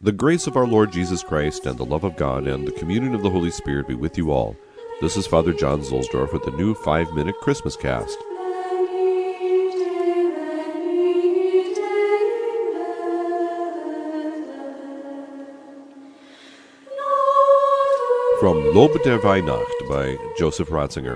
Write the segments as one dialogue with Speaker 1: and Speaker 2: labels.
Speaker 1: The grace of our Lord Jesus Christ and the love of God and the communion of the Holy Spirit be with you all. This is Father John Zuhlsdorf with the new 5-minute Christmas cast. From Lob der Weihnacht by Joseph Ratzinger.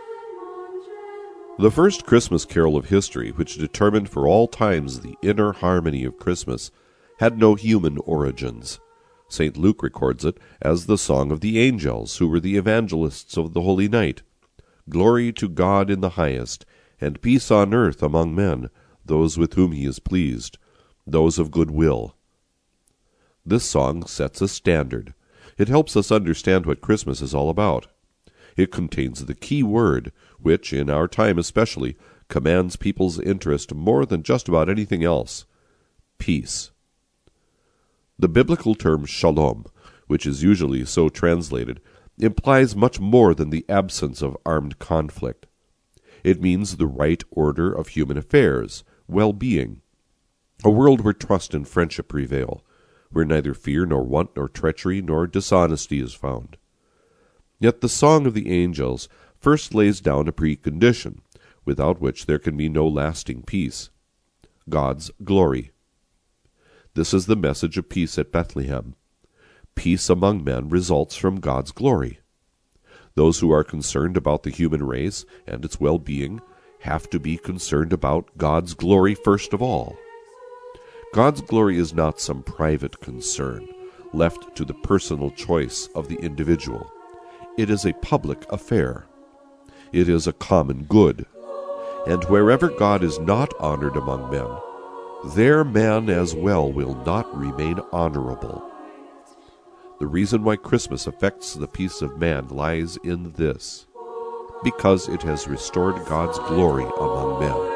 Speaker 1: The first Christmas carol of history, which determined for all times the inner harmony of Christmas, had no human origins. St. Luke records it as the song of the angels, who were the evangelists of the Holy Night. Glory to God in the highest, and peace on earth among men, those with whom he is pleased, those of good will. This song sets a standard. It helps us understand what Christmas is all about. It contains the key word, which, in our time especially, commands people's interest more than just about anything else: peace. The biblical term shalom, which is usually so translated, implies much more than the absence of armed conflict. It means the right order of human affairs, well-being, a world where trust and friendship prevail, where neither fear nor want nor treachery nor dishonesty is found. Yet the song of the angels first lays down a precondition, without which there can be no lasting peace: God's glory. This is the message of peace at Bethlehem. Peace among men results from God's glory. Those who are concerned about the human race and its well-being have to be concerned about God's glory first of all. God's glory is not some private concern, left to the personal choice of the individual. It is a public affair. It is a common good. And wherever God is not honored among men, there man as well will not remain honorable. The reason why Christmas affects the peace of man lies in this: because it has restored God's glory among men.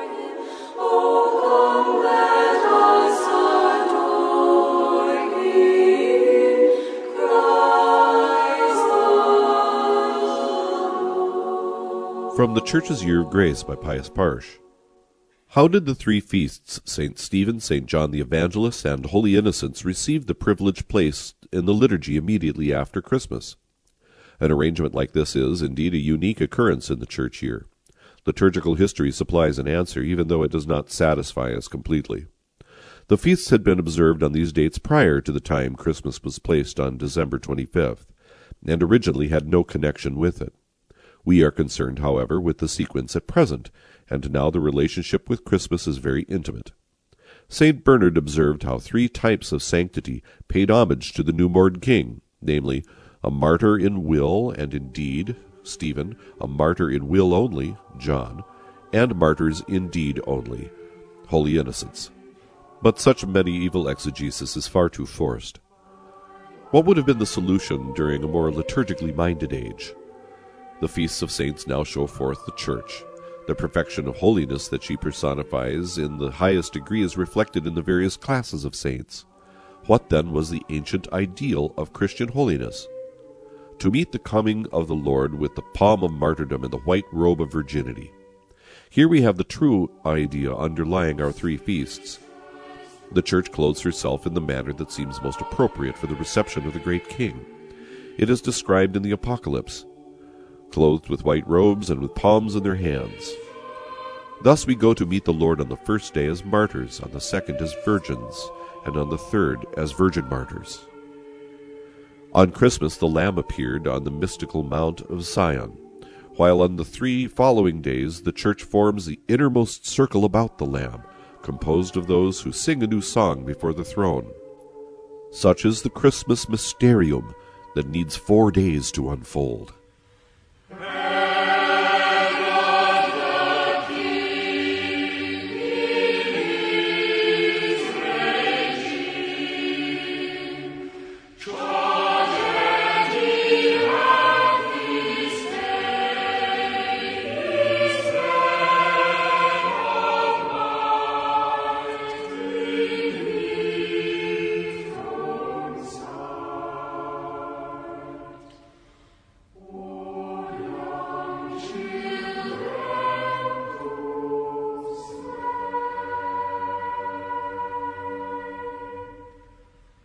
Speaker 1: From the Church's Year of Grace by Pius Parsh. How did the three feasts, St. Stephen, St. John the Evangelist, and Holy Innocents, receive the privileged place in the liturgy immediately after Christmas? An arrangement like this is, indeed, a unique occurrence in the church year. Liturgical history supplies an answer, even though it does not satisfy us completely. The feasts had been observed on these dates prior to the time Christmas was placed on December 25th, and originally had no connection with it. We are concerned, however, with the sequence at present, and now the relationship with Christmas is very intimate. St. Bernard observed how three types of sanctity paid homage to the newborn king, namely, a martyr in will and in deed, Stephen, a martyr in will only, John, and martyrs in deed only, Holy Innocents. But such medieval exegesis is far too forced. What would have been the solution during a more liturgically minded age? The feasts of saints now show forth the Church. The perfection of holiness that she personifies in the highest degree is reflected in the various classes of saints. What then was the ancient ideal of Christian holiness? To meet the coming of the Lord with the palm of martyrdom and the white robe of virginity. Here we have the true idea underlying our three feasts. The Church clothes herself in the manner that seems most appropriate for the reception of the great King. It is described in the Apocalypse, clothed with white robes and with palms in their hands. Thus we go to meet the Lord on the first day as martyrs, on the second as virgins, and on the third as virgin martyrs. On Christmas the Lamb appeared on the mystical Mount of Zion, while on the 3 following days the Church forms the innermost circle about the Lamb, composed of those who sing a new song before the throne. Such is the Christmas mysterium that needs 4 days to unfold.